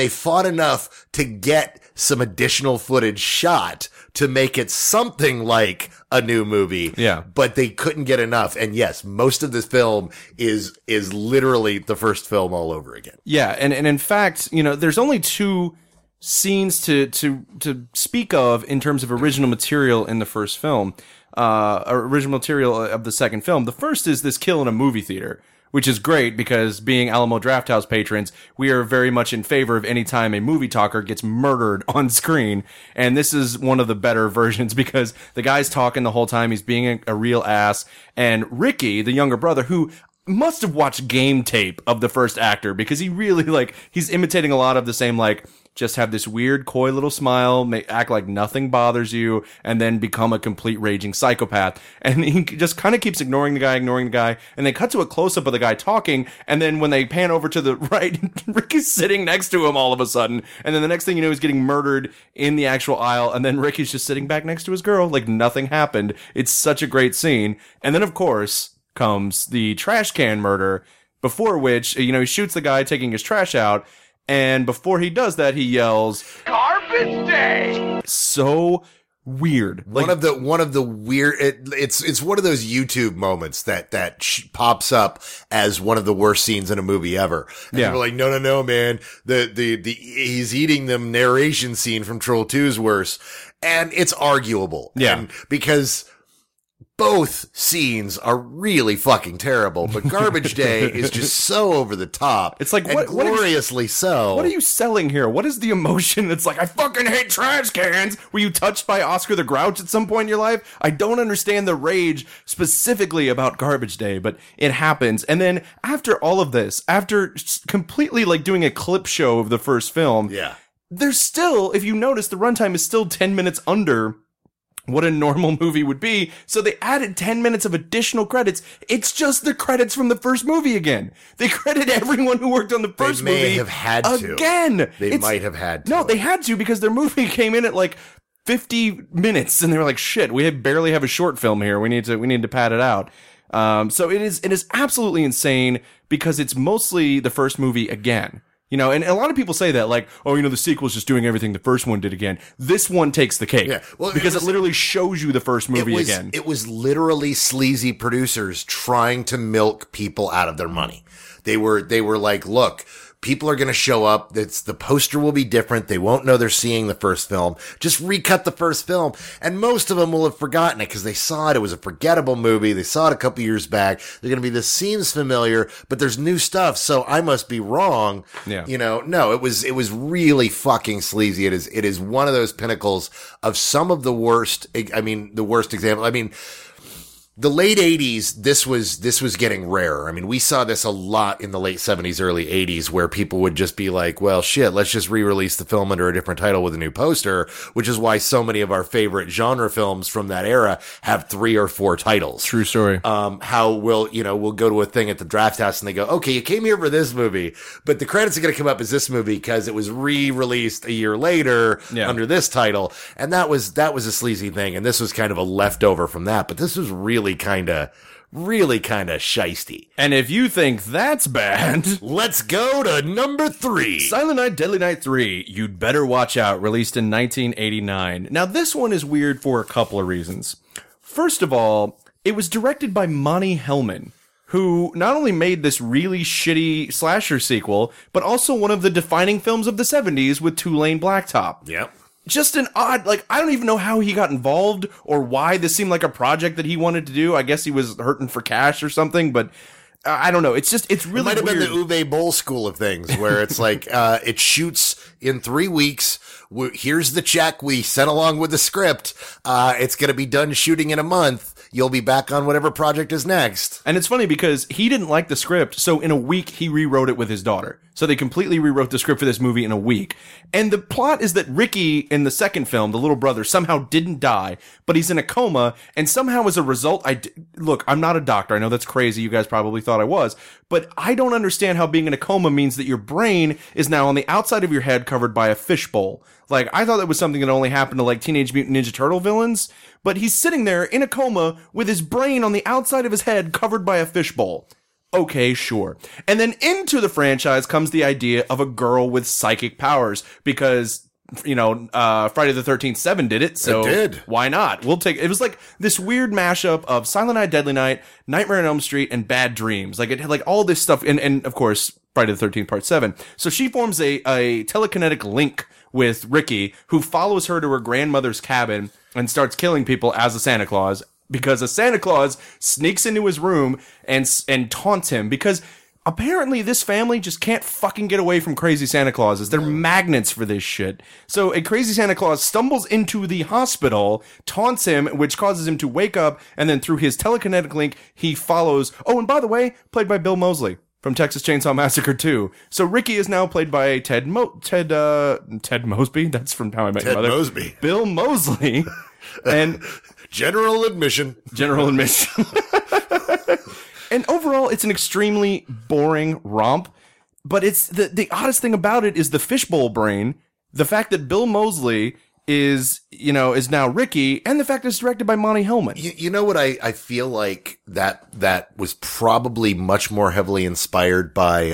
enough to get some additional footage shot to make it something like a new movie. Yeah. But they couldn't get enough. And yes, most of this film is literally the first film all over again. Yeah, and in fact, there's only 2 scenes to speak of in terms of original material in the first film. Original material of the second film. The first is this kill in a movie theater, which is great because, being Alamo Drafthouse patrons, we are very much in favor of any time a movie talker gets murdered on screen. And this is one of the better versions because the guy's talking the whole time. He's being a real ass. And Ricky, the younger brother, who must have watched game tape of the first actor because he really, he's imitating a lot of the same, just have this weird, coy little smile, act like nothing bothers you, and then become a complete raging psychopath. And he just kind of keeps ignoring the guy, and they cut to a close-up of the guy talking, and then when they pan over to the right, Ricky's sitting next to him all of a sudden, and then the next thing you know, he's getting murdered in the actual aisle, and then Ricky's just sitting back next to his girl, like nothing happened. It's such a great scene. And then, of course, comes the trash can murder, before which, he shoots the guy taking his trash out, and before he does that, he yells, "Garbage Day!" So weird. One of the weird. It's one of those YouTube moments that pops up as one of the worst scenes in a movie ever. And people are like, no, man. The he's eating them narration scene from Troll 2 is worse, and it's arguable. Yeah, and because both scenes are really fucking terrible, but Garbage Day is just so over the top. It's like, gloriously so. What are you selling here? What is the emotion that's like, I fucking hate trash cans? Were you touched by Oscar the Grouch at some point in your life? I don't understand the rage specifically about Garbage Day, but it happens. And then after all of this, after completely doing a clip show of the first film, there's still, if you notice, the runtime is still 10 minutes under what a normal movie would be. So they added 10 minutes of additional credits. It's just the credits from the first movie again. They credit everyone who worked on the first movie. They may have had to. Again. They might have had to. No, they had to because their movie came in at 50 minutes and they were like, shit, we barely have a short film here. We need to pad it out. So it is absolutely insane because it's mostly the first movie again. And a lot of people say that, the sequel's just doing everything the first one did again. This one takes the cake. Yeah. Well, because it literally shows you the first movie again. It was literally sleazy producers trying to milk people out of their money. They were like, look, people are going to show up. The poster will be different. They won't know they're seeing the first film. Just recut the first film. And most of them will have forgotten it because they saw it. It was a forgettable movie. They saw it a couple years back. They're going to be, this seems familiar, but there's new stuff. So I must be wrong. Yeah. No, it was really fucking sleazy. It is one of those pinnacles of some of the worst. The worst example. The late 80s, this was getting rarer. We saw this a lot in the late 70s, early 80s, where people would just be like, well, shit, let's just re-release the film under a different title with a new poster, which is why so many of our favorite genre films from that era have 3 or 4 titles. True story. How we'll go to a thing at the draft house and they go, okay, you came here for this movie, but the credits are going to come up as this movie because it was re-released a year later under this title. And that was a sleazy thing. And this was kind of a leftover from that, but this was really really kind of shisty. And if you think that's bad, Let's go to number 3. Silent Night, Deadly Night 3, You'd Better Watch Out, released in 1989. Now, this one is weird for a couple of reasons. First of all, it was directed by Monty Hellman, who not only made this really shitty slasher sequel, but also one of the defining films of the 70s with Two-Lane Blacktop. Yep. Just an odd, like, I don't even know how he got involved or why this seemed like a project that he wanted to do. I guess he was hurting for cash or something, but I don't know. It's really It might have weird. been the Uwe Boll school of things, where it's like, it shoots in 3 weeks. Here's the check we sent along with the script. It's going to be done shooting in a month. You'll be back on whatever project is next. And it's funny because he didn't like the script, so in a week he rewrote it with his daughter. So they completely rewrote the script for this movie in a week. And the plot is that Ricky in the second film, the little brother, somehow didn't die, but he's in a coma, and somehow as a result, look, I'm not a doctor. I know that's crazy. You guys probably thought I was, but I don't understand how being in a coma means that your brain is now on the outside of your head covered by a fishbowl. Like, I thought that was something that only happened to, like, Teenage Mutant Ninja Turtle villains, but he's sitting there in a coma with his brain on the outside of his head covered by a fishbowl. Okay, sure. And then into the franchise comes the idea of a girl with psychic powers, because, you know, Friday the 13th 7 did it, so It did. why not? It was like this weird mashup of Silent Night, Deadly Night, Nightmare on Elm Street, and Bad Dreams. Like, it had, like, all this stuff, and of course, Friday the 13th Part 7. So she forms a telekinetic link with Ricky, who follows her to her grandmother's cabin and starts killing people as a Santa Claus, because a Santa Claus sneaks into his room and taunts him, because apparently this family just can't fucking get away from crazy Santa Clauses. They're magnets for this shit. So a crazy Santa Claus stumbles into the hospital, taunts him, which causes him to wake up, and then through his telekinetic link, he follows... Oh, and by the way, played by Bill Moseley from Texas Chainsaw Massacre 2. So Ricky is now played by Ted Mosby. That's from How I Met Your Mother. Mosby. Bill Moseley. And General admission. And overall, it's an extremely boring romp. But it's the oddest thing about it is the fishbowl brain, the fact that Bill Moseley is now Ricky, and the fact that it's directed by Monty Hellman. You know what I feel like that was probably much more heavily inspired by,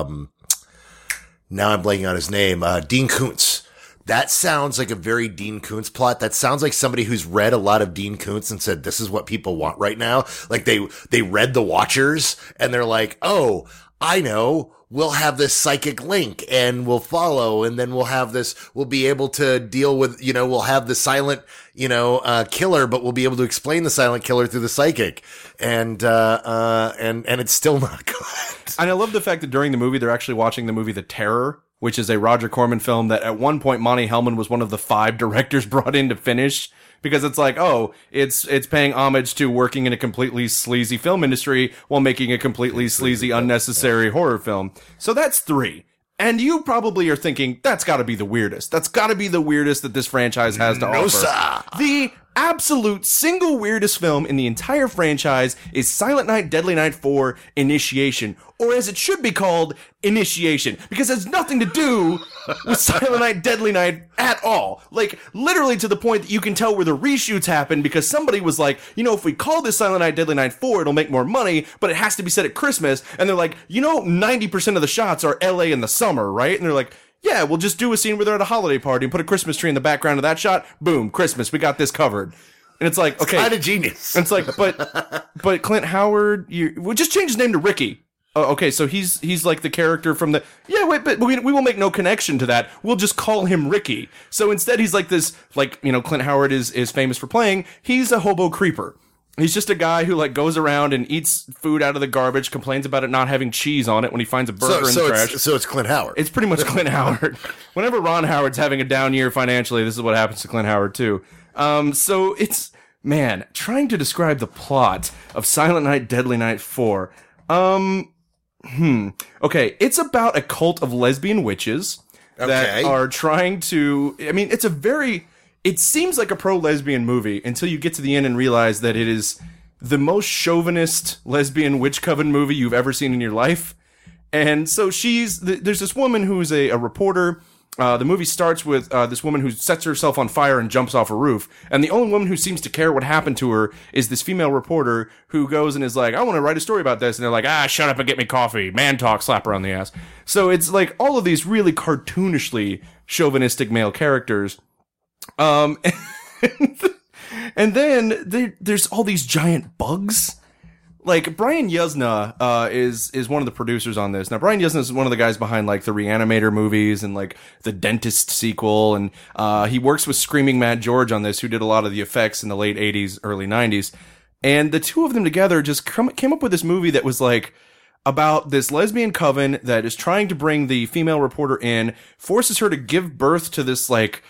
now I'm blanking on his name, Dean Koontz. That sounds like a very Dean Koontz plot. That sounds like somebody who's read a lot of Dean Koontz and said, this is what people want right now. Like they read The Watchers and they're like, oh, I know. We'll have this psychic link and we'll follow, and then we'll be able to deal with, we'll have the silent, killer, but we'll be able to explain the silent killer through the psychic. And it's still not good. And I love the fact that during the movie, they're actually watching the movie The Terror, which is a Roger Corman film that at one point Monty Hellman was one of the 5 directors brought in to finish. Because it's like, oh, it's paying homage to working in a completely sleazy film industry while making a completely sleazy, unnecessary horror film. So that's 3. And you probably are thinking, that's gotta be the weirdest. That's gotta be the weirdest that this franchise has to offer. Sir. The absolute single weirdest film in the entire franchise is Silent Night, Deadly Night 4, Initiation. Or as it should be called, Initiation. Because it has nothing to do with Silent Night, Deadly Night at all. Like, literally to the point that you can tell where the reshoots happened because somebody was like, if we call this Silent Night, Deadly Night 4, it'll make more money, but it has to be set at Christmas. And they're like, 90% of the shots are LA in the summer, right? And they're like, yeah, we'll just do a scene where they're at a holiday party and put a Christmas tree in the background of that shot. Boom, Christmas. We got this covered. And it's like, okay. Kind of genius. And it's like, but Clint Howard, we'll just change his name to Ricky. Oh, okay, so he's like the character from the... Yeah, wait, but we will make no connection to that. We'll just call him Ricky. So instead he's like this, Clint Howard is famous for playing. He's a hobo creeper. He's just a guy who goes around and eats food out of the garbage, complains about it not having cheese on it when he finds a burger in the trash. So it's Clint Howard. It's pretty much Clint Howard. Whenever Ron Howard's having a down year financially, this is what happens to Clint Howard too. So it's, man, trying to describe the plot of Silent Night, Deadly Night 4. Okay, it's about a cult of lesbian witches that are trying to... It seems like a pro-lesbian movie until you get to the end and realize that it is the most chauvinist lesbian witch coven movie you've ever seen in your life. And so there's this woman who's a reporter The movie starts with this woman who sets herself on fire and jumps off a roof. And the only woman who seems to care what happened to her is this female reporter who goes and is like, I want to write a story about this. And they're like, shut up and get me coffee. Man talk, slap her on the ass. So it's like all of these really cartoonishly chauvinistic male characters. And then there's all these giant bugs. Like, Brian Yuzna, is one of the producers on this. Now, Brian Yuzna is one of the guys behind, like, the Reanimator movies and, like, the Dentist sequel. And, he works with Screaming Mad George on this, who did a lot of the effects in the late 80s, early 90s. And the two of them together just came up with this movie that was, like, about this lesbian coven that is trying to bring the female reporter in, forces her to give birth to this, like,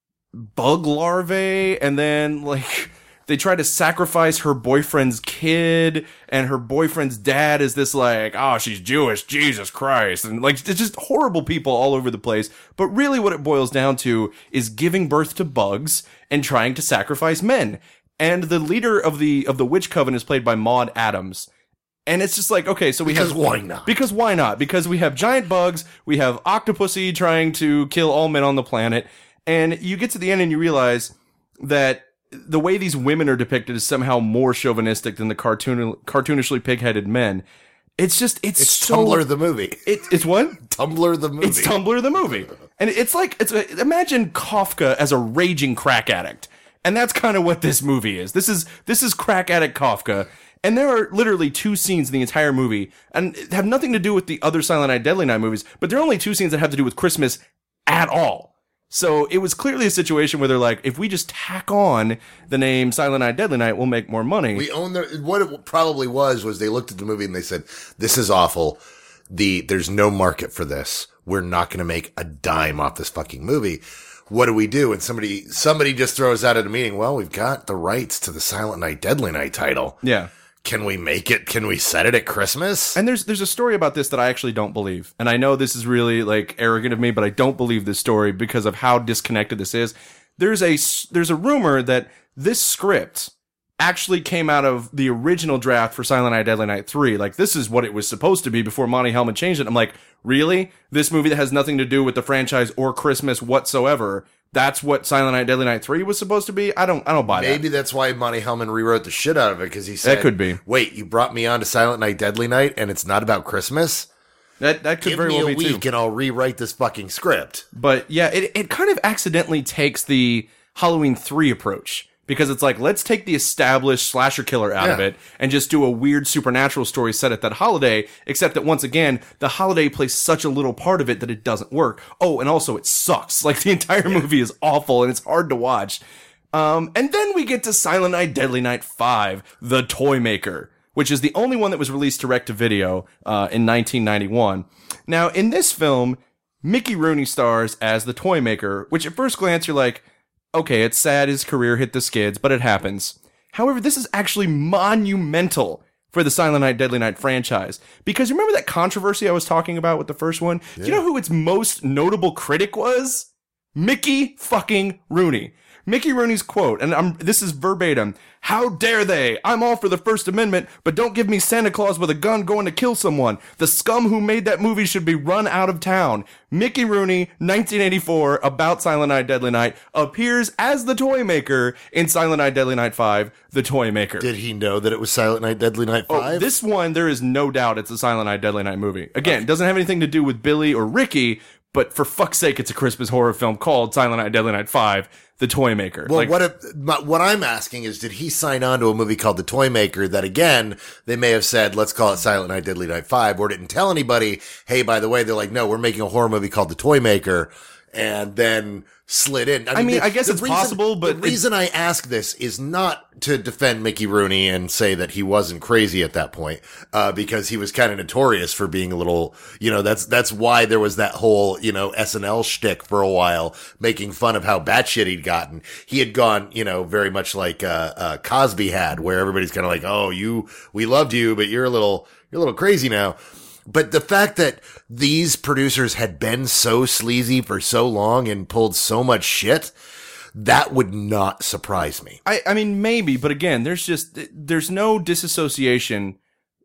bug larvae, and then, like, they try to sacrifice her boyfriend's kid, and her boyfriend's dad is this like, she's Jewish, Jesus Christ. And like, it's just horrible people all over the place. But really what it boils down to is giving birth to bugs and trying to sacrifice men. And the leader of the witch coven is played by Maud Adams. And it's just like, okay, so Because why not? Because why not? Because we have giant bugs, we have Octopussy trying to kill all men on the planet, and you get to the end and you realize that the way these women are depicted is somehow more chauvinistic than the cartoonishly pig-headed men. It's so, Tumblr the movie. It's what? Tumblr the movie. It's Tumblr the movie. And it's like, imagine Kafka as a raging crack addict. And that's kind of what this movie is. This is crack addict Kafka. And there are literally 2 scenes in the entire movie, and have nothing to do with the other Silent Night, Deadly Night movies, but there are only 2 scenes that have to do with Christmas at all. So it was clearly a situation where they're like, if we just tack on the name Silent Night, Deadly Night, we'll make more money. We own what it probably was they looked at the movie and they said, this is awful. There's no market for this. We're not going to make a dime off this fucking movie. What do we do? And somebody just throws out at a meeting, well, we've got the rights to the Silent Night, Deadly Night title. Yeah. Can we make it? Can we set it at Christmas? And there's a story about this that I actually don't believe. And I know this is really like arrogant of me, but I don't believe this story because of how disconnected this is. There's a rumor that this script actually came out of the original draft for Silent Night, Deadly Night 3. Like, this is what it was supposed to be before Monty Hellman changed it. I'm like, really? This movie that has nothing to do with the franchise or Christmas whatsoever, that's what Silent Night, Deadly Night 3 was supposed to be? I don't buy that. Maybe that's why Monty Hellman rewrote the shit out of it, because he said, that could be. Wait, you brought me on to Silent Night, Deadly Night, and it's not about Christmas? That could very well be too. Give me a week and I'll rewrite this fucking script. But yeah, it kind of accidentally takes the Halloween 3 approach. Because it's like, let's take the established slasher killer out of it and just do a weird supernatural story set at that holiday, except that once again, the holiday plays such a little part of it that it doesn't work. Oh, and also it sucks. Like, the entire movie is awful and it's hard to watch. And then we get to Silent Night, Deadly Night 5, The Toy Maker, which is the only one that was released direct to video in 1991. Now, in this film, Mickey Rooney stars as the Toy Maker, which at first glance you're like, okay, it's sad his career hit the skids, but it happens. However, this is actually monumental for the Silent Night, Deadly Night franchise. Because remember that controversy I was talking about with the first one? Yeah. Do you know who its most notable critic was? Mickey fucking Rooney. Mickey Rooney's quote, and this is verbatim, "How dare they? I'm all for the First Amendment, but don't give me Santa Claus with a gun going to kill someone. The scum who made that movie should be run out of town." Mickey Rooney, 1984, about Silent Night, Deadly Night, appears as the Toy Maker in Silent Night, Deadly Night 5, The Toy Maker. Did he know that it was Silent Night, Deadly Night 5? Oh, this one, there is no doubt it's a Silent Night, Deadly Night movie. Again, it doesn't have anything to do with Billy or Ricky, but for fuck's sake, it's a Christmas horror film called Silent Night, Deadly Night 5, The Toy Maker. Well, what I'm asking is, did he sign on to a movie called The Toy Maker that, again, they may have said, let's call it Silent Night, Deadly Night 5, or didn't tell anybody, hey, by the way, they're like, no, we're making a horror movie called The Toy Maker, and then slid in. I mean, I guess it's possible, but the reason I ask this is not to defend Mickey Rooney and say that he wasn't crazy at that point, because he was kind of notorious for being a little, that's why there was that whole, SNL shtick for a while, making fun of how batshit he'd gotten. He had gone, very much like, Cosby had, where everybody's kind of like, oh, we loved you, but you're a little crazy now. But the fact that these producers had been so sleazy for so long and pulled so much shit, that would not surprise me. I mean, maybe, but again, there's no disassociation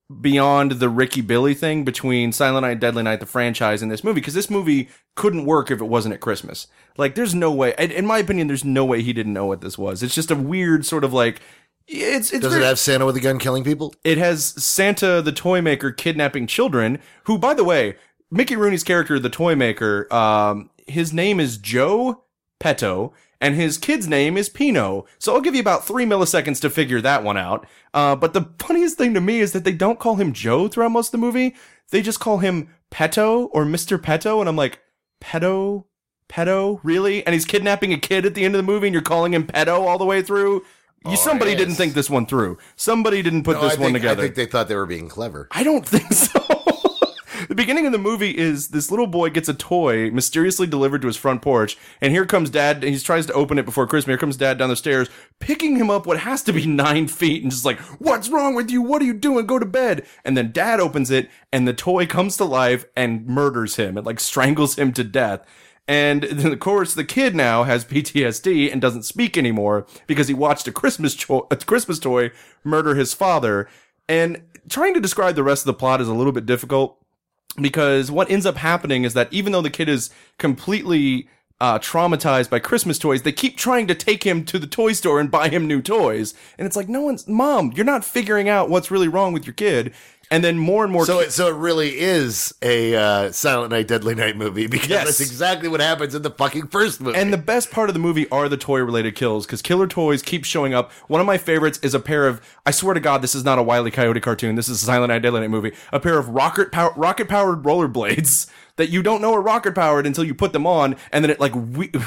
beyond the Ricky Billy thing between Silent Night, Deadly Night, the franchise, and this movie, because this movie couldn't work if it wasn't at Christmas. Like, there's no way, in my opinion, there's no way he didn't know what this was. It's just a weird sort of like, Does it have Santa with a gun killing people? It has Santa the toy maker kidnapping children, who, by the way, Mickey Rooney's character, the toy maker, his name is Joe Petto, and his kid's name is Pino. So I'll give you about 3 milliseconds to figure that one out. But the funniest thing to me is that they don't call him Joe throughout most of the movie. They just call him Petto or Mr. Petto. And I'm like, Petto? Really? And he's kidnapping a kid at the end of the movie and you're calling him Petto all the way through? Somebody didn't think this one through. Somebody didn't put this one together. I think they thought they were being clever. I don't think so. The beginning of the movie is this little boy gets a toy mysteriously delivered to his front porch, and here comes Dad, and he tries to open it before Christmas. Here comes Dad down the stairs, picking him up what has to be 9 feet, and just like, what's wrong with you? What are you doing? Go to bed. And then Dad opens it, and the toy comes to life and murders him. It like strangles him to death. And then, of course, the kid now has PTSD and doesn't speak anymore because he watched a Christmas toy murder his father. And trying to describe the rest of the plot is a little bit difficult, because what ends up happening is that even though the kid is completely traumatized by Christmas toys, they keep trying to take him to the toy store and buy him new toys. And it's like, Mom, you're not figuring out what's really wrong with your kid. And then more and more. So it really is a Silent Night, Deadly Night movie, because that's exactly what happens in the fucking first movie. And the best part of the movie are the toy-related kills, because killer toys keep showing up. One of my favorites is a pair of, I swear to God, this is not a Wile E. Coyote cartoon. This is a Silent Night, Deadly Night movie. A pair of rocket-powered rollerblades that you don't know are rocket-powered until you put them on, and then it like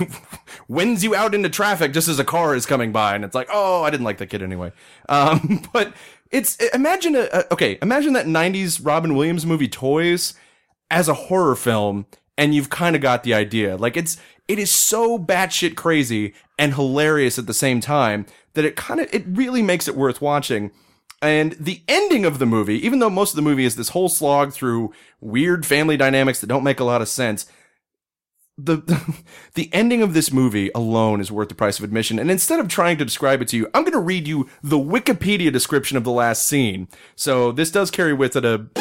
winds you out into traffic just as a car is coming by, and it's like, oh, I didn't like the kid anyway. But imagine that 90s Robin Williams movie Toys as a horror film, and you've kind of got the idea. Like, it is so batshit crazy and hilarious at the same time that it really makes it worth watching. And the ending of the movie, even though most of the movie is this whole slog through weird family dynamics that don't make a lot of sense, the ending of this movie alone is worth the price of admission. And instead of trying to describe it to you, I'm going to read you the Wikipedia description of the last scene. So this does carry with it a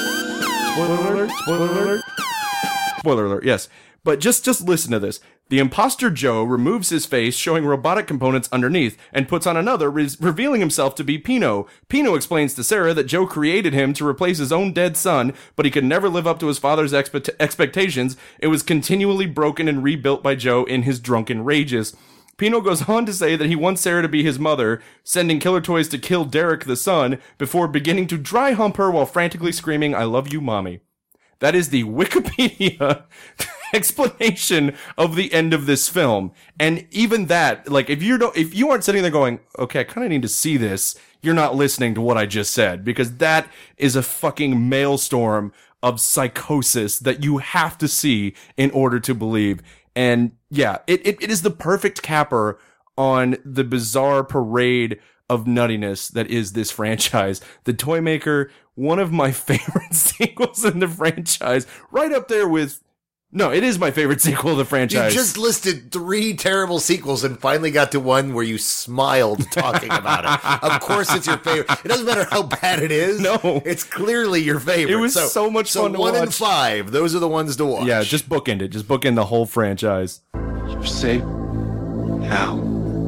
spoiler alert, yes. But just listen to this. The imposter Joe removes his face, showing robotic components underneath, and puts on another, revealing himself to be Pino. Pino explains to Sarah that Joe created him to replace his own dead son, but he could never live up to his father's expectations. It was continually broken and rebuilt by Joe in his drunken rages. Pino goes on to say that he wants Sarah to be his mother, sending killer toys to kill Derek the son, before beginning to dry hump her while frantically screaming, "I love you, mommy." That is the Wikipedia explanation of the end of this film. And even that, like, if you aren't sitting there going, okay, I kind of need to see this, you're not listening to what I just said, because that is a fucking maelstrom of psychosis that you have to see in order to believe. And yeah, it is the perfect capper on the bizarre parade of nuttiness that is this franchise. The Toy Maker, one of my favorite sequels in the franchise, right up there with... No, it is my favorite sequel of the franchise. You just listed 3 terrible sequels and finally got to one where you smiled talking about it. Of course it's your favorite. It doesn't matter how bad it is. No. It's clearly your favorite. It was so much fun to watch. 1 and 5, those are the ones to watch. Yeah, just bookend it. Just bookend the whole franchise. You're safe now.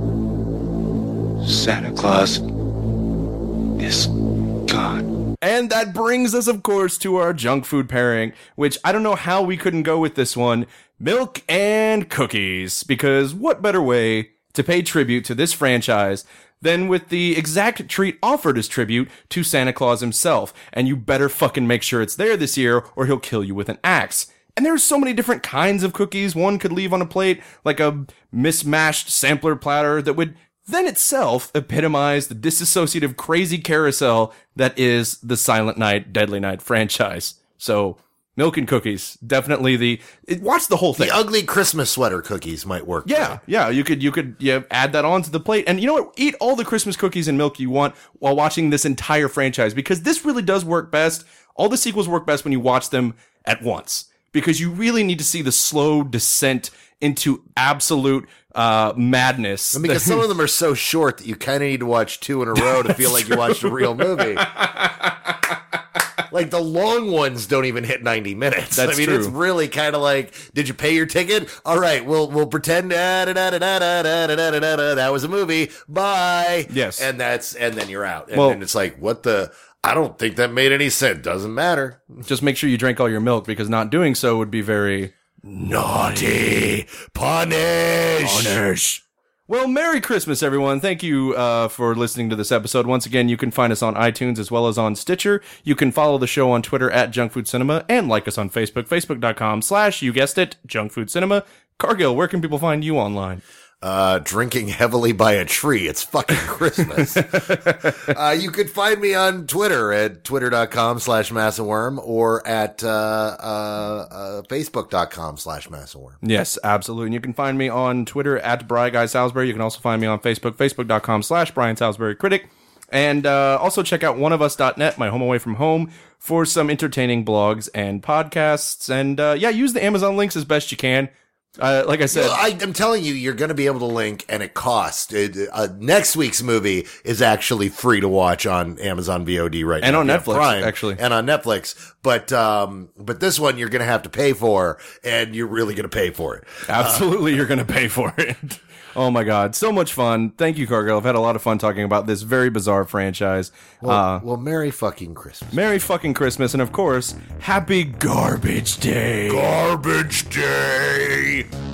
Santa Claus is gone. And that brings us, of course, to our junk food pairing, which I don't know how we couldn't go with this one. Milk and cookies. Because what better way to pay tribute to this franchise than with the exact treat offered as tribute to Santa Claus himself. And you better fucking make sure it's there this year, or he'll kill you with an axe. And there's so many different kinds of cookies one could leave on a plate, like a mismatched sampler platter that would then itself epitomize the disassociative crazy carousel that is the Silent Night, Deadly Night franchise. So, milk and cookies, definitely watch the whole thing. The ugly Christmas sweater cookies might work. Yeah, you could add that onto the plate. And you know what? Eat all the Christmas cookies and milk you want while watching this entire franchise, because this really does work best. All the sequels work best when you watch them at once, because you really need to see the slow descent into absolute madness. And because some of them are so short that you kind of need to watch 2 in a row to feel like you watched a real movie. Like, the long ones don't even hit 90 minutes. That's I mean, true. it's really kind of like, did you pay your ticket? All right, we'll pretend that was a movie. Bye. Yes. And then you're out. And Well- then it's like, what the? I don't think that made any sense. Doesn't matter. Just make sure you drink all your milk, because not doing so would be very Naughty. Punish. Well, Merry Christmas, everyone. Thank you for listening to this episode. Once again, you can find us on iTunes as well as on Stitcher. You can follow the show on Twitter at Junk Food Cinema and like us on Facebook, facebook.com/ you guessed it, Junk Food Cinema. Cargill, where can people find you online? Drinking heavily by a tree. It's fucking Christmas. You could find me on Twitter at twitter.com/massaworm or at facebook.com/massaworm. Yes, absolutely. And you can find me on Twitter at BryGuySalisbury. You can also find me on Facebook, facebook.com/Brian Salisbury Critic. And also check out oneofus.net, my home away from home, for some entertaining blogs and podcasts. And use the Amazon links as best you can. Like I said, Well, I'm telling you, you're going to be able to link, and it costs. Next week's movie is actually free to watch on Amazon VOD right And now. on Yeah, Netflix, Prime, actually. and on Netflix. But this one you're going to have to pay for, and you're really going to pay for it. absolutely, you're going to pay for it. Oh my God, so much fun. Thank you, Cargill. I've had a lot of fun talking about this very bizarre franchise. Well, Merry fucking Christmas. Merry fucking Christmas, and of course, Happy Garbage Day. Garbage Day.